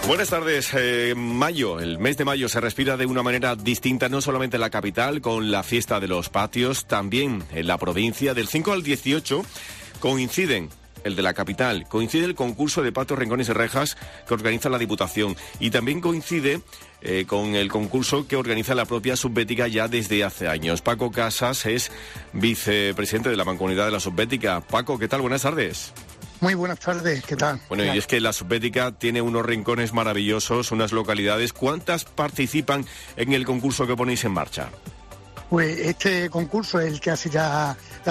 Buenas tardes. Mayo, el mes de mayo se respira de una manera distinta, no solamente en la capital, con la fiesta de los patios, también en la provincia. Del 5 al 18 coinciden, el de la capital, coincide el concurso de patios, rincones y rejas que organiza la Diputación, y también coincide con el concurso que organiza la propia Subbética ya desde hace años. Paco Casas es vicepresidente de la Mancomunidad de la Subbética. Paco, ¿qué tal? Buenas tardes. Muy buenas tardes, ¿qué tal? Bueno, y es que la Subbética tiene unos rincones maravillosos, unas localidades. ¿Cuántas participan en el concurso que ponéis en marcha? Pues este concurso es el que hace ya la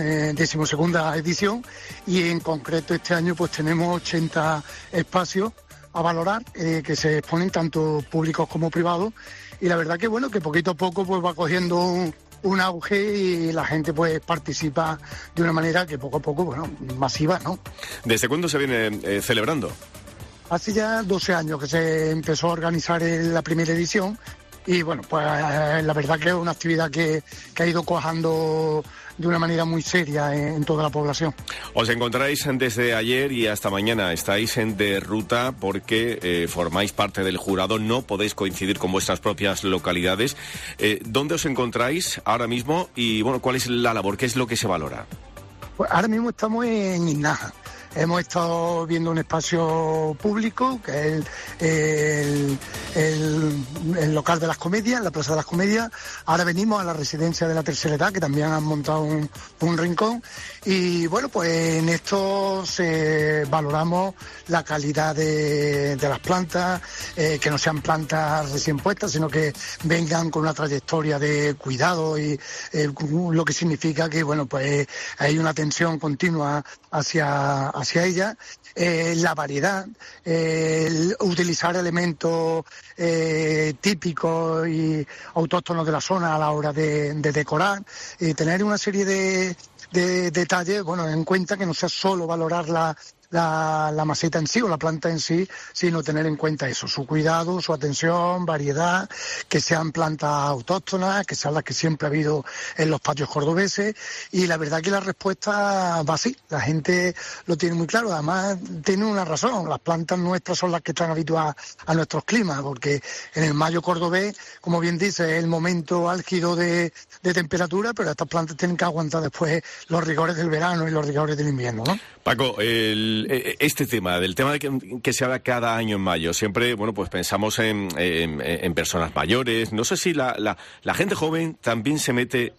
12ª edición, y en concreto este año pues tenemos 80 espacios a valorar que se exponen tanto públicos como privados, y la verdad que bueno, que poquito a poco pues va cogiendo un auge y la gente pues participa de una manera que poco a poco, bueno, masiva, ¿no? ¿Desde cuándo se viene celebrando? Hace ya 12 años que se empezó a organizar la primera edición, y bueno, pues la verdad que es una actividad que ha ido cuajando de una manera muy seria en toda la población. Os encontráis desde ayer y hasta mañana, estáis de ruta porque formáis parte del jurado, no podéis coincidir con vuestras propias localidades. ¿Dónde os encontráis ahora mismo y bueno, cuál es la labor, qué es lo que se valora? Pues ahora mismo estamos en Inaja. Hemos estado viendo un espacio público, que es el local de las comedias, la Plaza de las Comedias. Ahora venimos a la residencia de la tercera edad, que también han montado un rincón. Y bueno, pues en esto valoramos la calidad de las plantas, que no sean plantas recién puestas, sino que vengan con una trayectoria de cuidado, y lo que significa que bueno, pues hay una atención continua hacia ella, la variedad, utilizar elementos típicos y autóctonos de la zona a la hora de decorar, y tener una serie de detalles, bueno, en cuenta que no sea solo valorar la maceta en sí o la planta en sí, sino tener en cuenta eso, su cuidado, su atención, variedad, que sean plantas autóctonas, que sean las que siempre ha habido en los patios cordobeses. Y la verdad que la respuesta va así, la gente lo tiene muy claro. Además tiene una razón, las plantas nuestras son las que están habituadas a nuestros climas, porque en el mayo cordobés, como bien dice, es el momento álgido de temperatura, pero estas plantas tienen que aguantar después los rigores del verano y los rigores del invierno, ¿no? Paco, este tema, del tema de que se habla cada año en mayo, siempre, bueno, pues pensamos en personas mayores. No sé si la gente joven también se mete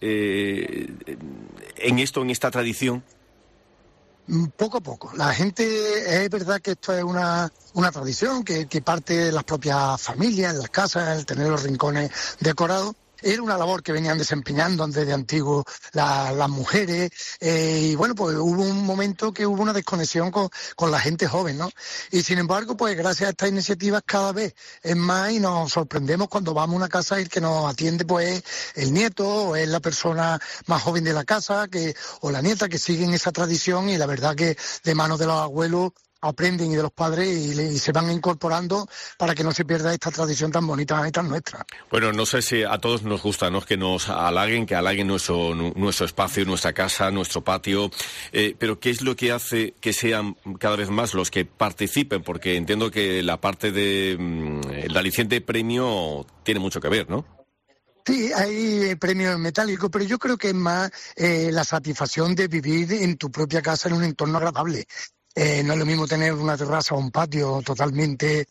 en esto, en esta tradición. Poco a poco. La gente, es verdad que esto es una tradición que parte de las propias familias, en las casas, el tener los rincones decorados. Era una labor que venían desempeñando desde antiguo las mujeres, y bueno, pues hubo un momento que hubo una desconexión con la gente joven, ¿no? Y sin embargo, pues gracias a estas iniciativas cada vez es más, y nos sorprendemos cuando vamos a una casa y el que nos atiende pues el nieto o es la persona más joven de la casa, o la nieta, que siguen esa tradición, y la verdad que de manos de los abuelos aprenden, y de los padres, y se van incorporando para que no se pierda esta tradición tan bonita y tan nuestra. Bueno, no sé si a todos nos gusta, ¿no?, que nos halaguen, nuestro espacio, nuestra casa, nuestro patio, pero ¿qué es lo que hace que sean cada vez más los que participen? Porque entiendo que la parte el aliciente premio tiene mucho que ver, ¿no? Sí, hay premios metálicos, pero yo creo que es más la satisfacción de vivir en tu propia casa en un entorno agradable. No es lo mismo tener una terraza o un patio totalmente,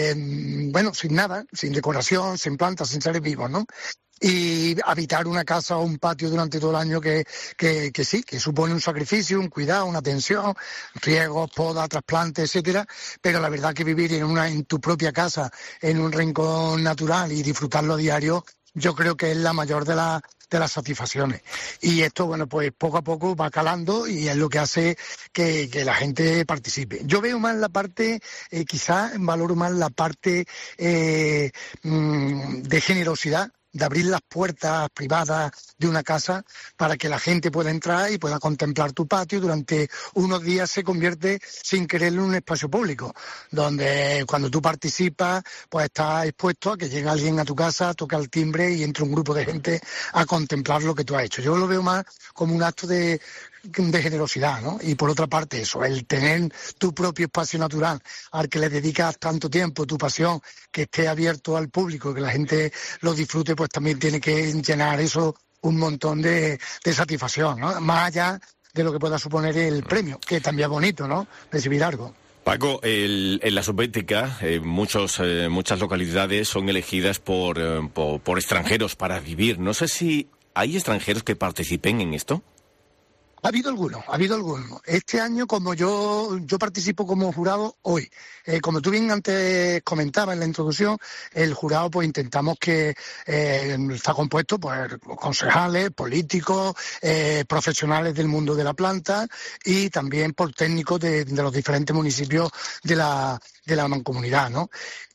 sin nada, sin decoración, sin plantas, sin seres vivos, ¿no? Y habitar una casa o un patio durante todo el año que sí, que supone un sacrificio, un cuidado, una atención, riegos, poda, trasplantes, etcétera, pero la verdad que vivir en tu propia casa, en un rincón natural y disfrutarlo a diario, yo creo que es la mayor de las satisfacciones. Y esto, bueno, pues poco a poco va calando, y es lo que hace que la gente participe. Yo veo más la parte, quizás valoro más la parte de generosidad, de abrir las puertas privadas de una casa para que la gente pueda entrar y pueda contemplar tu patio. Durante unos días se convierte, sin quererlo, en un espacio público, donde cuando tú participas, pues estás expuesto a que llegue alguien a tu casa, toque el timbre y entre un grupo de gente a contemplar lo que tú has hecho. Yo lo veo más como un acto de de generosidad, ¿no? Y por otra parte eso, el tener tu propio espacio natural al que le dedicas tanto tiempo, tu pasión, que esté abierto al público, que la gente lo disfrute, pues también tiene que llenar eso un montón de satisfacción, ¿no? Más allá de lo que pueda suponer el premio, que también es bonito, ¿no? Recibir algo. Paco, en la Subbética muchas localidades son elegidas por extranjeros para vivir. No sé si hay extranjeros que participen en esto. Ha habido algunos. Este año, como yo participo como jurado hoy, como tú bien antes comentabas en la introducción, el jurado pues intentamos que está compuesto por concejales, políticos, profesionales del mundo de la planta y también por técnicos de los diferentes municipios de la mancomunidad, ¿no?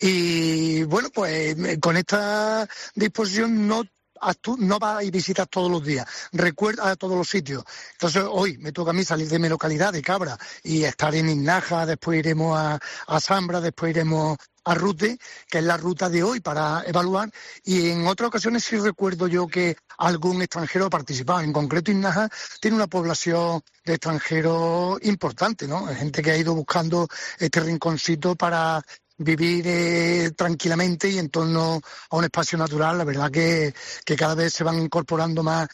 Y bueno, pues con esta disposición no vas y visitas todos los días, recuerda a todos los sitios. Entonces hoy me toca a mí salir de mi localidad, de Cabra, y estar en Inaja, después iremos a Zambra, después iremos a Rute, que es la ruta de hoy para evaluar, y en otras ocasiones sí recuerdo yo que algún extranjero ha participado. En concreto Inaja tiene una población de extranjeros importante, ¿no? Gente que ha ido buscando este rinconcito para vivir tranquilamente y en torno a un espacio natural. La verdad que cada vez se van incorporando más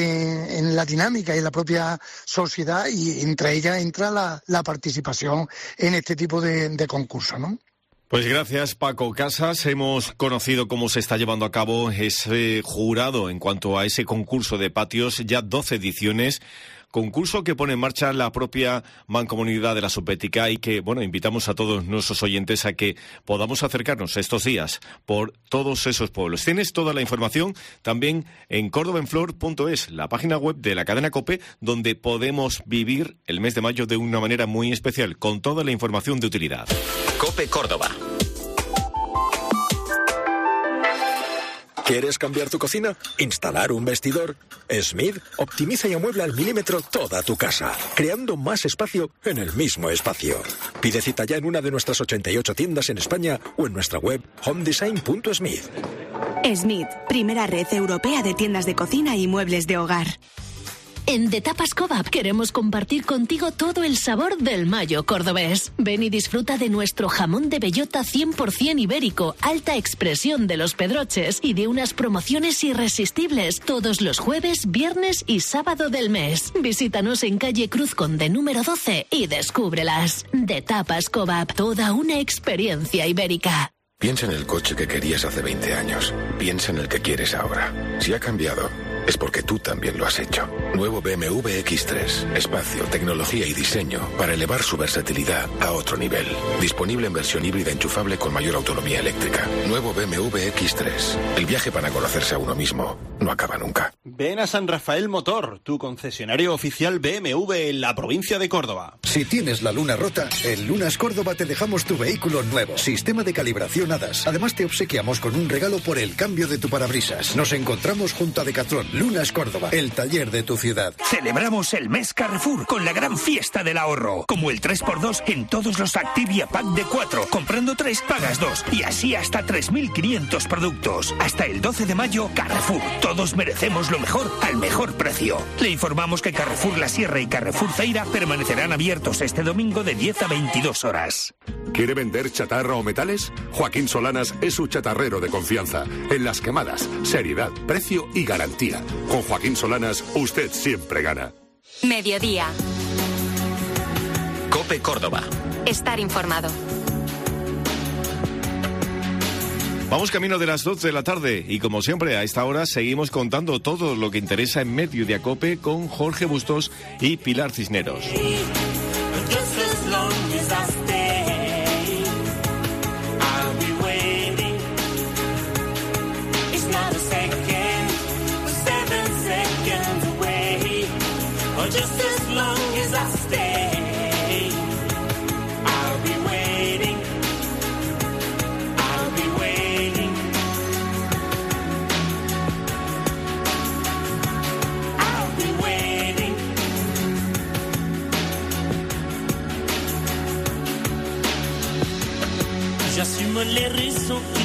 en la dinámica y en la propia sociedad, y entre ellas entra la participación en este tipo de concursos, ¿no? Pues gracias, Paco Casas. Hemos conocido cómo se está llevando a cabo ese jurado en cuanto a ese concurso de patios, ya 12 ediciones. Concurso que pone en marcha la propia Mancomunidad de la Subbética y que, bueno, invitamos a todos nuestros oyentes a que podamos acercarnos estos días por todos esos pueblos. Tienes toda la información también en cordobenflor.es, la página web de la cadena COPE, donde podemos vivir el mes de mayo de una manera muy especial, con toda la información de utilidad. COPE Córdoba. ¿Quieres cambiar tu cocina? ¿Instalar un vestidor? Smith optimiza y amuebla al milímetro toda tu casa, creando más espacio en el mismo espacio. Pide cita ya en una de nuestras 88 tiendas en España o en nuestra web homedesign.smith. Smith, primera red europea de tiendas de cocina y muebles de hogar. En The Tapas Kebab queremos compartir contigo todo el sabor del mayo cordobés. Ven y disfruta de nuestro jamón de bellota 100% ibérico, alta expresión de los pedroches y de unas promociones irresistibles todos los jueves, viernes y sábado del mes. Visítanos en calle Cruz Conde número 12 y descúbrelas. The Tapas Kebab, toda una experiencia ibérica. Piensa en el coche que querías hace 20 años. Piensa en el que quieres ahora. Si ha cambiado, es porque tú también lo has hecho. Nuevo BMW X3. Espacio, tecnología y diseño para elevar su versatilidad a otro nivel. Disponible en versión híbrida enchufable con mayor autonomía eléctrica. Nuevo BMW X3. El viaje para conocerse a uno mismo no acaba nunca. Ven a San Rafael Motor, tu concesionario oficial BMW en la provincia de Córdoba. Si tienes la luna rota, en Lunas Córdoba te dejamos tu vehículo nuevo. Sistema de calibración ADAS. Además te obsequiamos con un regalo por el cambio de tu parabrisas. Nos encontramos junto a Decathlon. Lunas Córdoba, el taller de tu ciudad. Celebramos el mes Carrefour con la gran fiesta del ahorro. Como el 3x2 en todos los Activia Pack de 4. Comprando 3, pagas 2. Y así hasta 3.500 productos. Hasta el 12 de mayo, Carrefour. Todos merecemos lo mejor al mejor precio. Le informamos que Carrefour La Sierra y Carrefour Zaira permanecerán abiertos este domingo de 10 a 22 horas. ¿Quiere vender chatarra o metales? Joaquín Solanas es su chatarrero de confianza. En las quemadas, seriedad, precio y garantía. Con Joaquín Solanas, usted siempre gana. Mediodía. COPE Córdoba. Estar informado. Vamos camino de las 12 de la tarde y como siempre a esta hora seguimos contando todo lo que interesa en Mediodía COPE con Jorge Bustos y Pilar Cisneros. J'assume les raisons